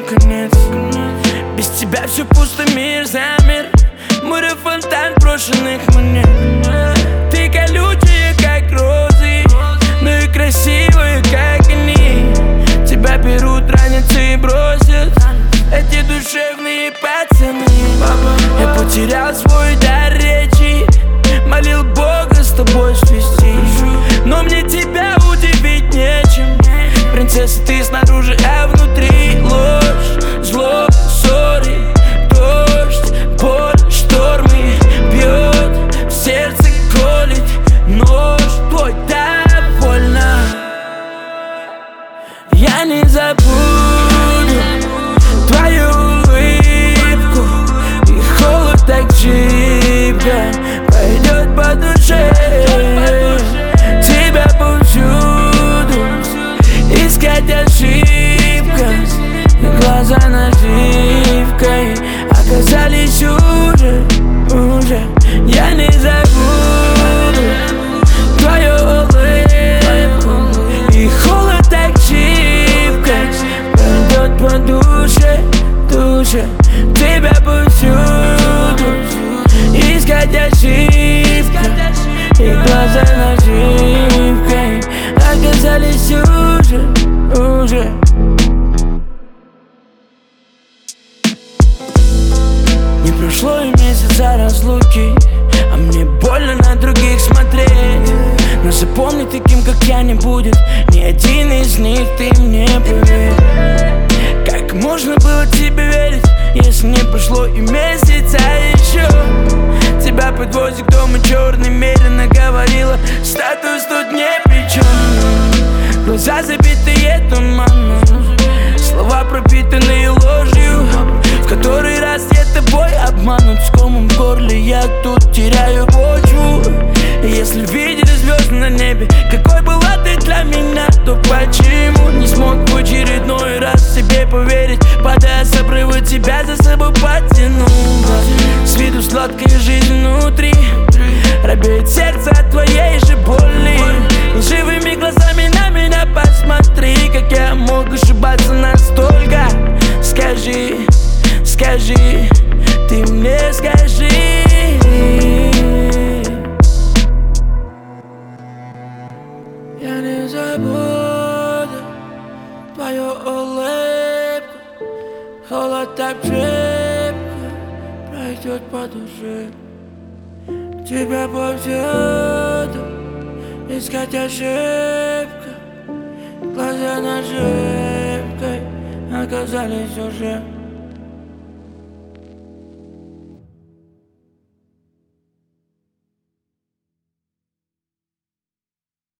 конец. Без тебя все пусто, мир замер. Море фонтан брошенных монет. Ты колючая, как розы, но и красивая, как они. Тебя берут, ранятся и бросят эти душевные пацаны. Я потерял свой дар речи, молил Бога с тобой свести, но мне тебя удивить нечем. Принцесса, ты снаружи, а внутри ложь, зло, ссоры, дождь, боль, штормы. Бьет в сердце, колет нож твой, так больно. Я не забуду твою улыбку, и холод так шибко пойдет по душе. Тебя повсюду искать ошибка, и глаза наживкой оказались уже. Я не забуду твою улыбку, и холод так шибко пойдет по душе. Тебя повсюду искать ошибка, и глаза наживкой оказались уже. Не прошло и месяца разлуки, а мне больно на других смотреть. Но запомни, таким как я не будет ни один из них, ты мне поверь. Как можно было тебе верить, если не прошло и месяца еще? Тебя подвозит к дому черный, медленно говорила, статус тут не при чем. Глаза забитые туманом, слова пропитанные ложью. В который раз я тобой обманут, с комом в горле я тут теряю почву. И если видели звезды на небе, какой была ты для меня, то почему не смог в очередной раз себе поверить, падая с обрыва, тебя за собой потянул? С виду сладкая жизнь внутри, робеет сердце от твоей же боли. Лживыми глазами на меня посмотри, как я мог ошибаться настолько. Скажи, ты мне скажи. Я не забуду твою улыбку, холод так шибко пройдет по душе. Тебя повсюду искать ошибка, глаза наживкой оказались уже.